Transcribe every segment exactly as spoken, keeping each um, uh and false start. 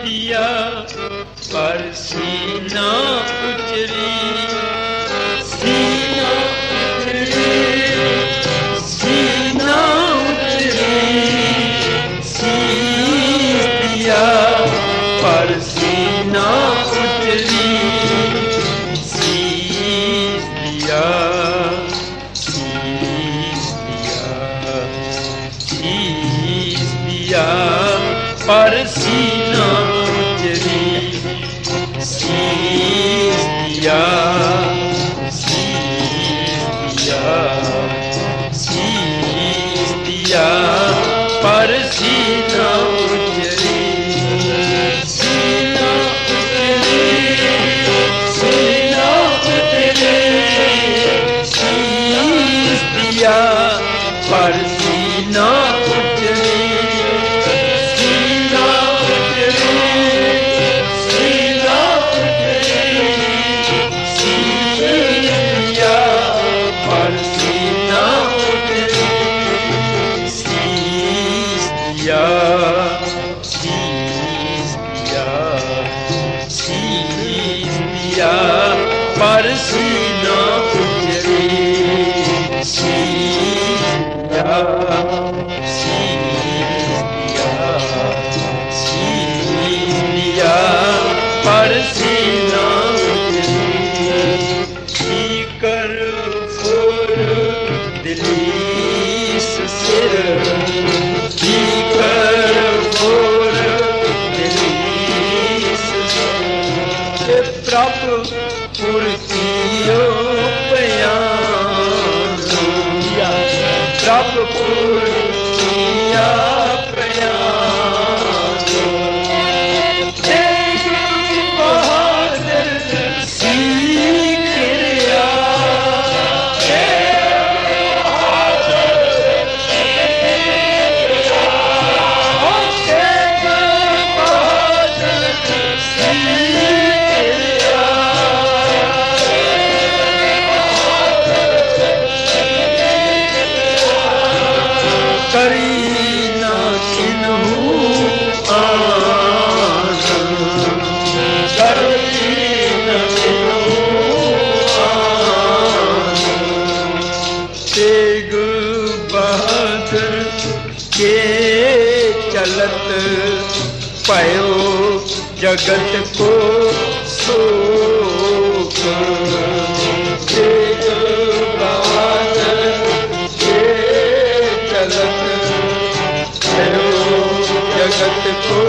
दिया पर सीना उचरी, सीना उचरी, सीना उचरी, सीस दिया पर सीना उचरी, सीस दिया, सीस दिया, सीस दिया पर सीना उचरी, सीस दिया, सीस दिया, सीस दिया पर सीना उचरी, सीना उचरी, सीना उचरी, सीस दिया पर सीना उचरी, सीना उचरी, सीना उचरी, सीस दिया पर सीना उचरी, सीस दिया, सीस दिया, सीस दिया पर सीना उचरी, सीस दिया, सीस दिया, सीस दिया पर सीना उचरी, कर फुर दिलीस सिर, कर फुर दिलीस सिर, प्रभ पुरतियो बयान, प्रभ पुरतिया बयान, तेग बहादुर सीखिया, तेग बहादुर सीखिया, तेग बहादुर सीखिया, करी न किन्हू आन, करी न किन्हू आन, तेग बहादुर के चलत पयो जगत को शोक, तेग बहादुर के चलत पयो जगत को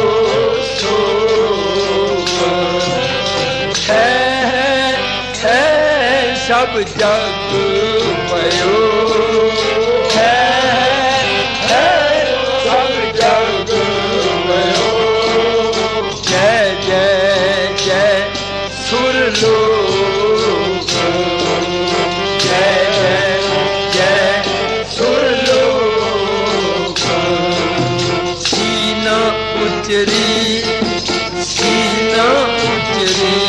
शोक, है है सब जग पयो, है है सब जग पयो, जय जय जय सुरलोक, जय जय जय सुरलोक, सीना उचरी, सीना उचरी,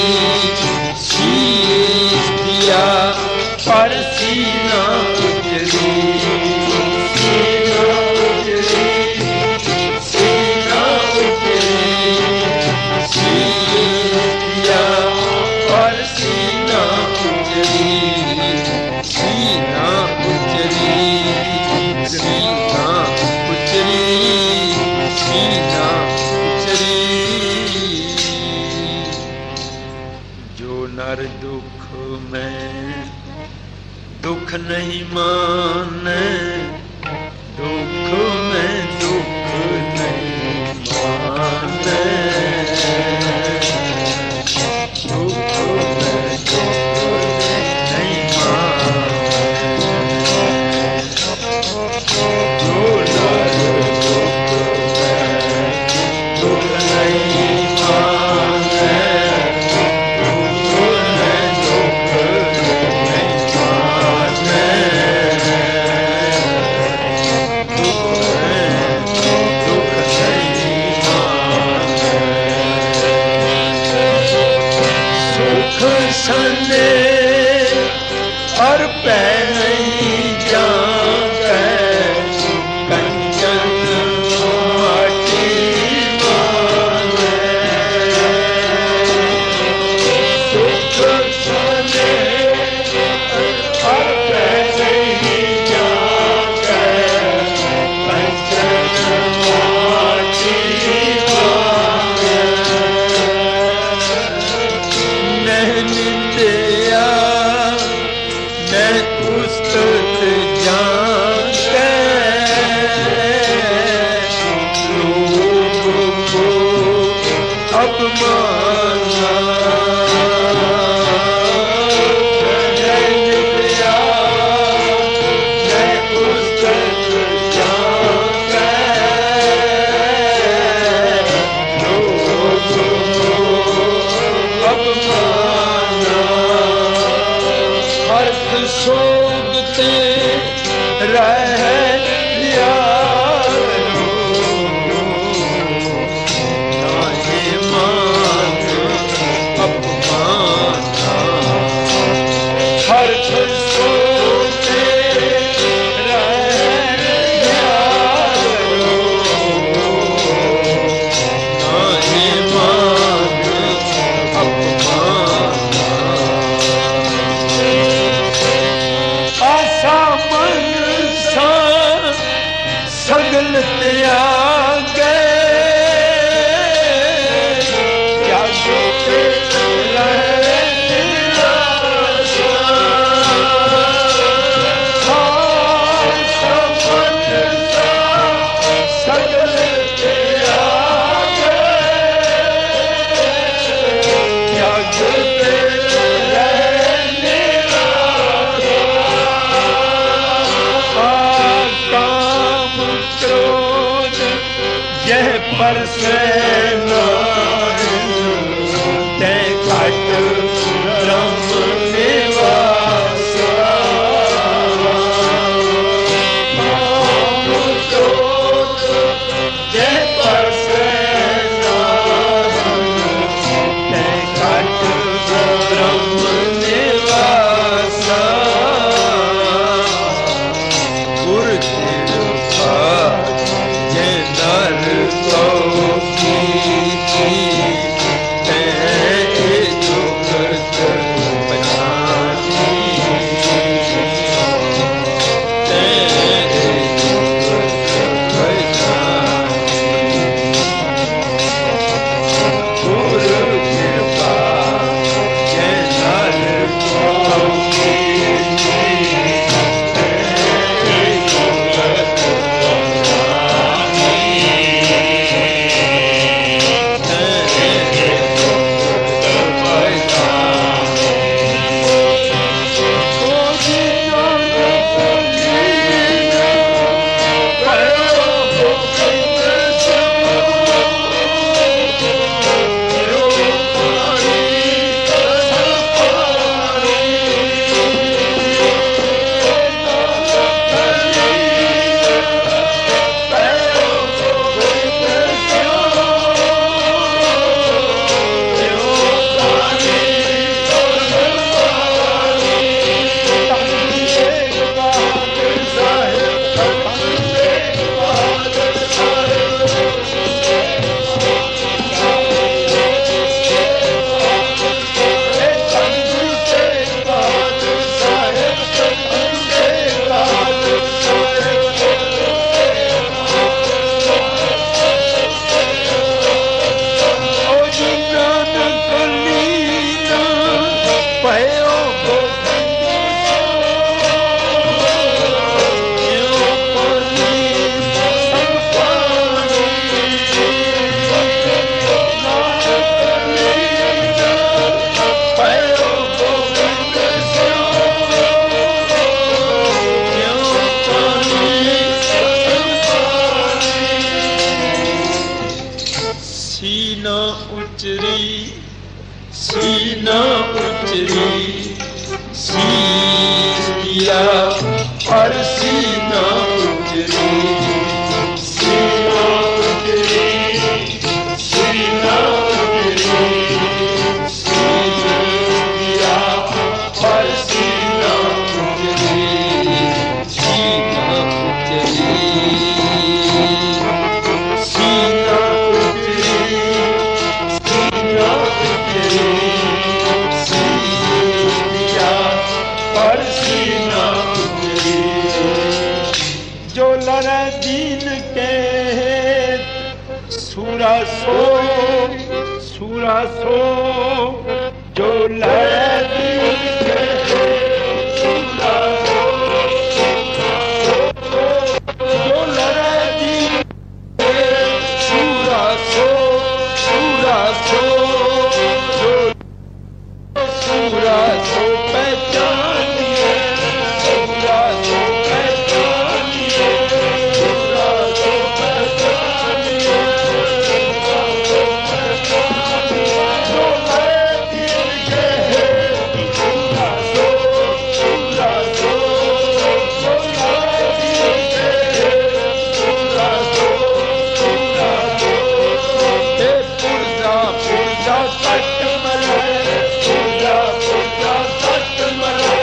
सीस दिया पर सीना उचरी, सीना उचरी, सीना उचरी, सीस दिया पर सीना उचरी, सीना उचरी, सीना उचरी, सीना उचरी। जो नर दुख में दुख नहीं माने, दुख में दुख नहीं माने, दुख में दुख नहीं माने, जो नर दुख में दुख नहीं माने, दुख में दुख नहीं माने, सने और पै नहीं जागे कंचन माटी मांगे, अपमाना जय नित्या जय पुस्तक जागे लोगो अपमाना अर्थ शोभते रह Sura सट मरे पूजा पूजा सट मरे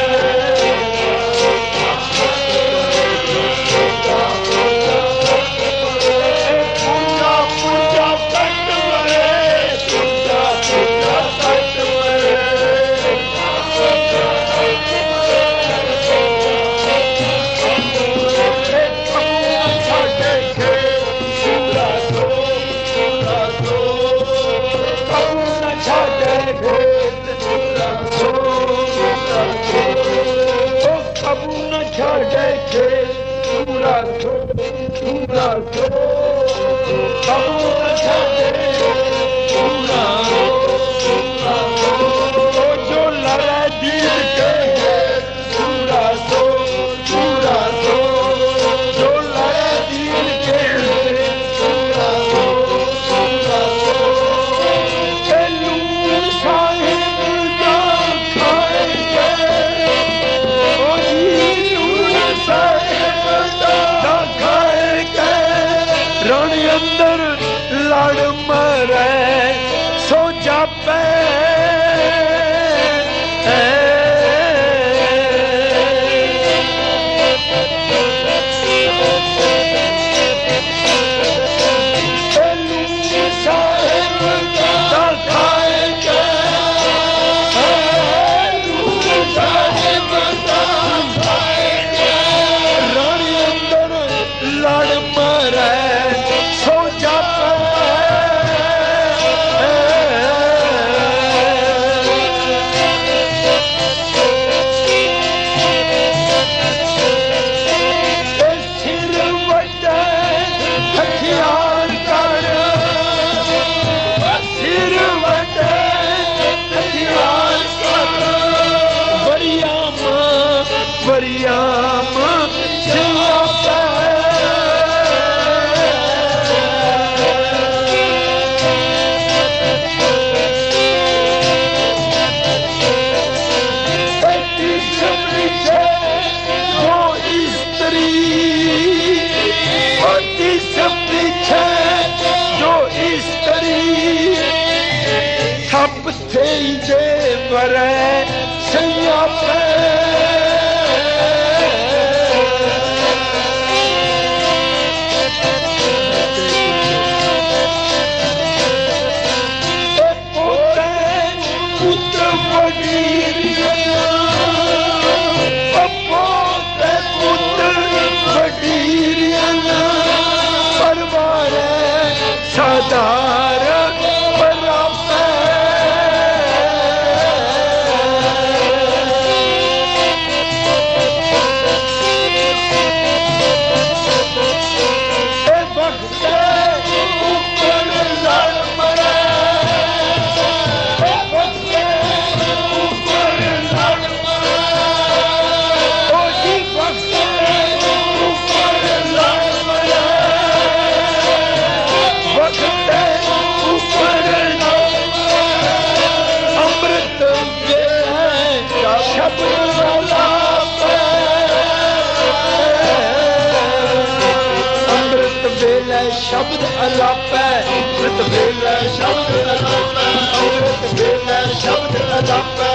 शब्द अलापै अमृत वेला शब्द अलापै अमृत वेला शब्द अलापै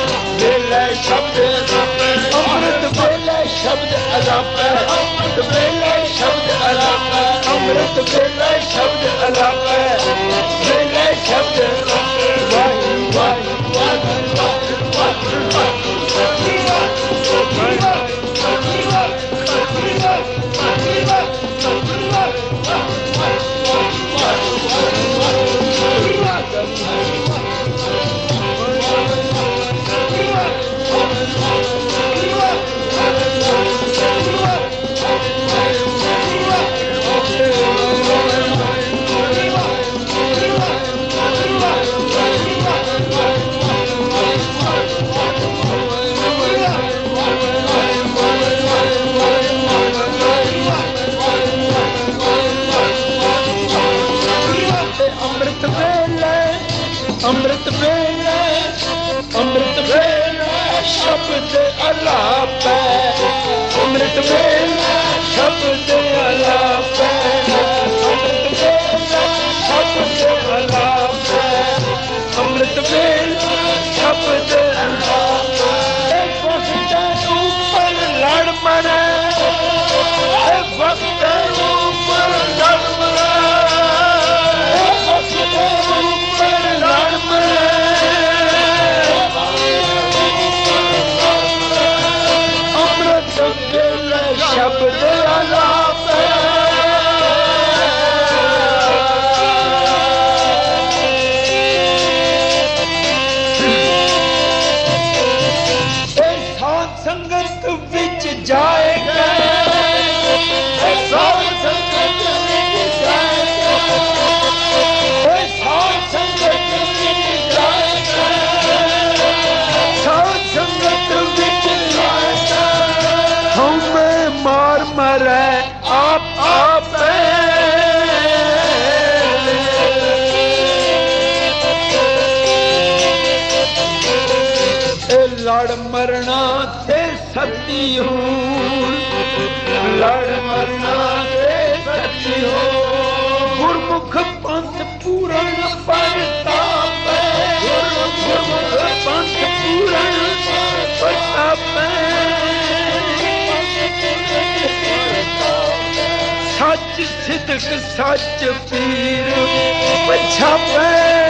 वेला शब्द अलापै अमृत वेला शब्द अलापै अमृत वेला शब्द अलापै अमृत वेला शब्द अलापै वेला शब्द वाहि वाहि वाहि अमृत वेला अमृत वेला शब्द अलापै अमृत वेला शब्द अलापै अमृत वेला शब्द अलापै लड़ मरना ते सती हूँ, लड़ मरना ते सती हूँ। गुरमुख पंथ पूरण परताप, गुरमुख पंथ पूरण परताप। सच सिदक सच पीर पछापे,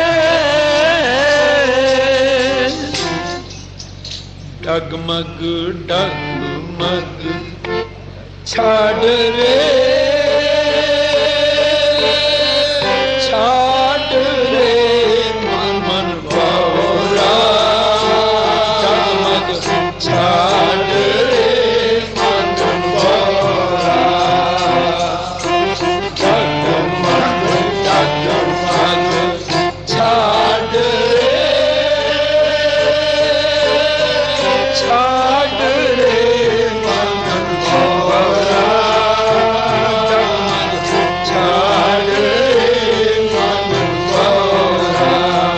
डगमग डगमग छाड़ रे, छाड़ रे मन मन भौरा, डगमग छाड़ रे मन भौरा, डगमग डगमग छाड़ रे, छाड़ रे मन भौरा, डगमग छाड़ रे मन भौरा।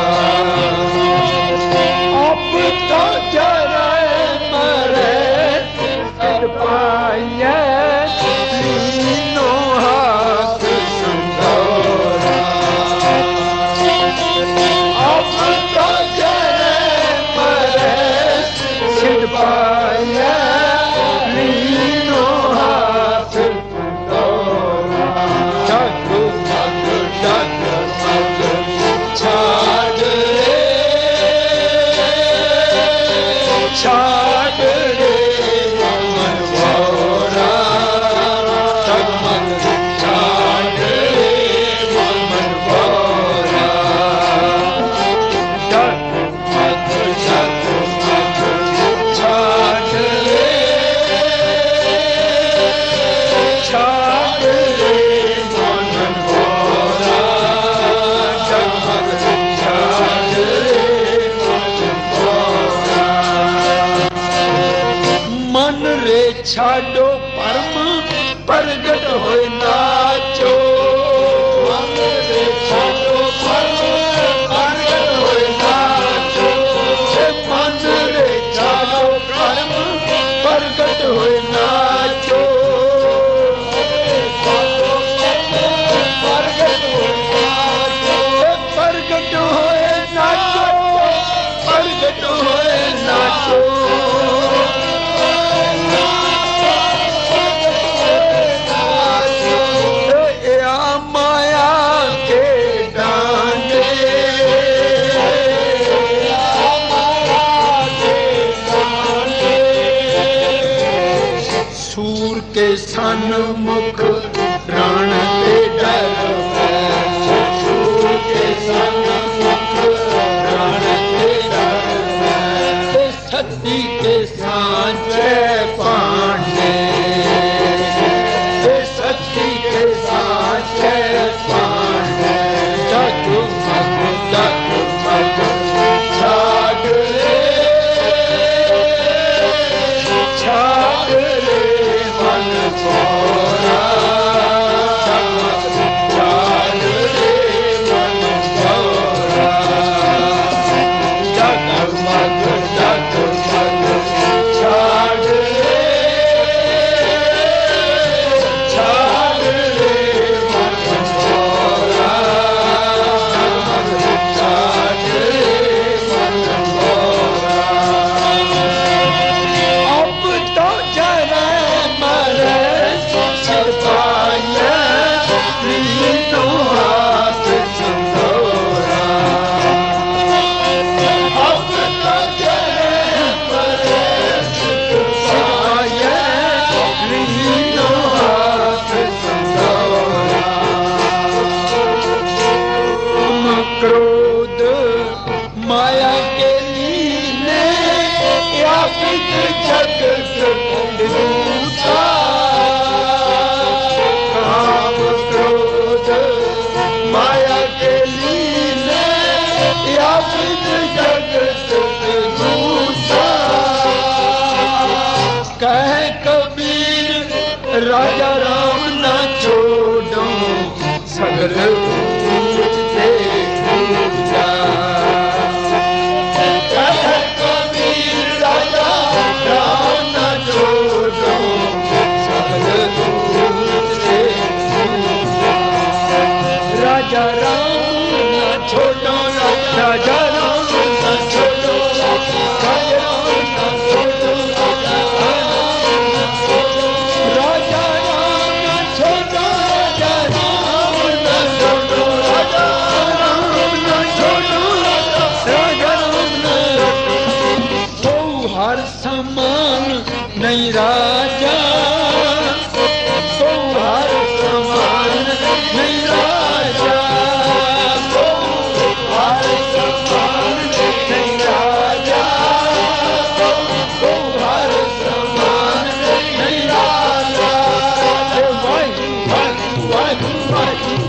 अब तो जरा मरे फिर पाए तीनों हाथ संदोरा, अब तो जरा मरे फिर पाए तीनों हाथ संदोरा, डगमग डगमग छाड़ रे, छाड़ रे मन भौरा, डगमग छाड़ रे मन भौरा, डगमग डगमग छाड़ रे, छाड़ रे मन भौरा, डगमग छाड़ रे मन भौरा। मन रे छाड़ो परम प्रगट होए नाचो, मन रे छाड़ो परम प्रगट होए नाचो, मन रे छाड़ो परम प्रगट होए नाचो, प्रगट होए नाचो, प्रगट होए नाचो, प्रगट होए नाचो, या माया के डांडे, सूर के सन्मुख प्राण के डर में, सूर के सन्मुख प्राण के डर में, ते सती के सांचे पांडे, ते सती के सांचे पांडे, डगमग डगमग छाड़ रे, छाड़ रे मन भौरा, डगमग छाड़ रे मन भौरा, डगमग डगमग छाड़ रे, छाड़ रे मन भौरा, डगमग छाड़ रे मन भौरा। अब तो जरा मरे सिर पाए तीनों हाथ संदोरा, अब तो जरा मरे सिर पाए तीनों हाथ संदोरा। तुम क्रोध माया के लीने या फिर जगत दूता, काम क्रोध माया के लीने या फिर जगत दूता। कह कबीर राजा राम न छोड़ो, सगल पूजते पूजा। कह कबीर राजा राजा राम ना छोड़ो, राजा राम ना छोड़ो, राजा राम ना छोड़ो, राजा राम ना छोड़ो, राजा राम ना छोड़ो, राजा राम ना छोड़ो, राजा राम ना छोड़ो। ओ हर समान नहीं राजा, ओ हर समान नहीं राजा, ओ हर समान नहीं राजा, ओ हर समान नहीं राजा। वाहिगुरू वाहिगुरू वाहिगुरू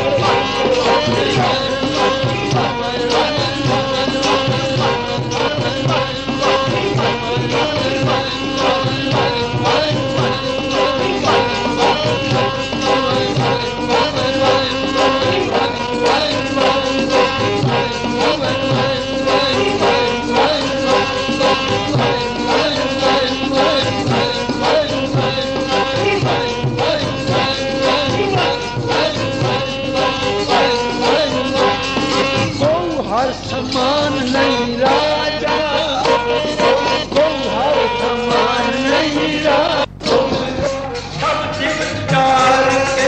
समान नहीं राजा, को हर समान नहीं राजा। सब दिवचार के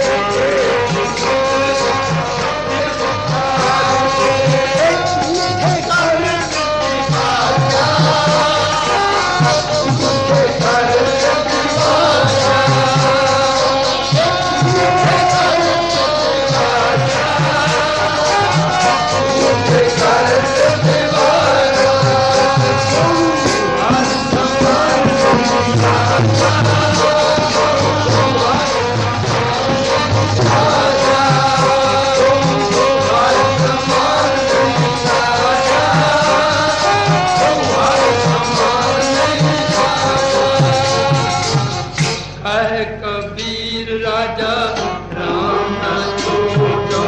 कबीर राजा राम ना छोड़ो,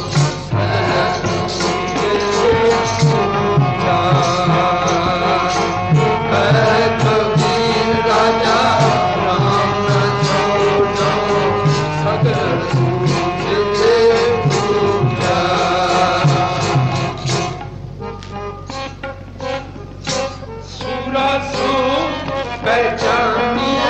कबीर राजा राम ना छोड़ो, सगल तुझे पूजा। सूरा सो पहचानिए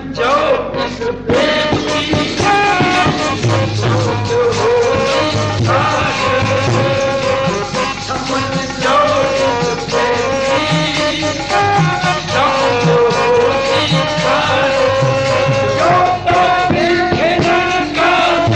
जाओ इस प्रेम की सोच हो साथ समझ जाओ इस प्रेम की सोच हो साथ जो तो देखे नर का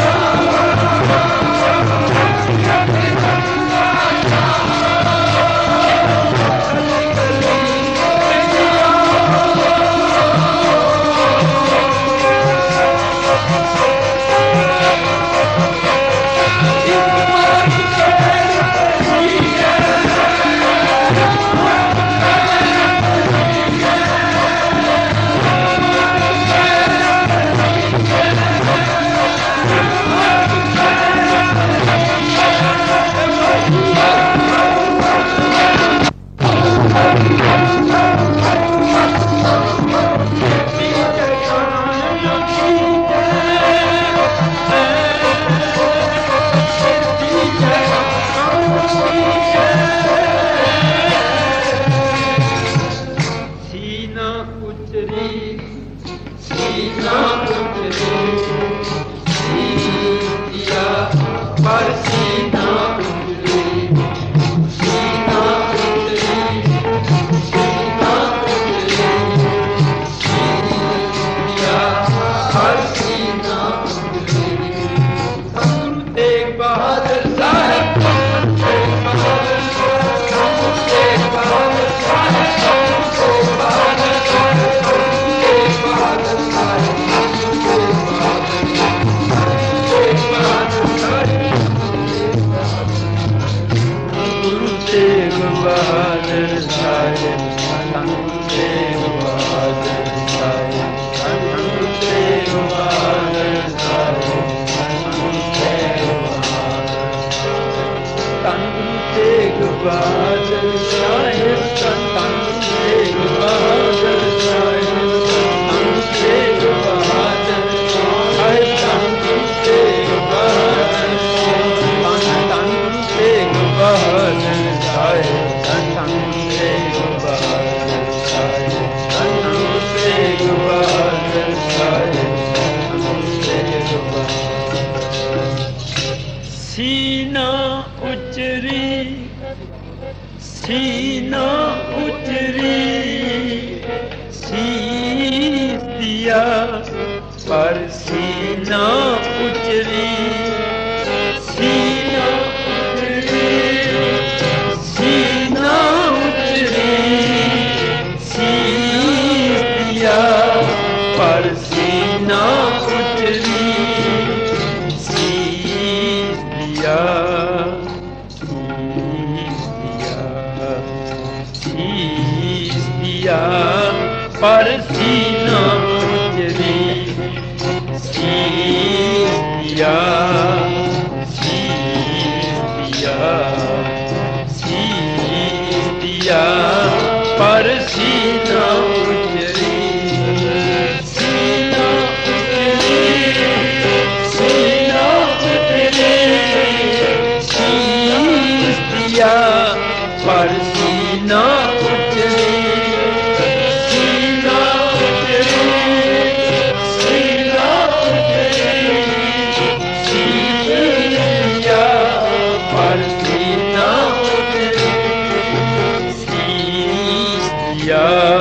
सीना उचरी सीना उचरी शीश दिया पर सीना उचरी सीना उचरी सीना उचरी शीश दिया पर सीना उचरी शीश दिया पर सीना उचरी शीश दिया शीश दिया शीश दिया पर सीना उचरी सीना उचरी सीना उचरी शीश दिया पर सीना उचरी Yeah.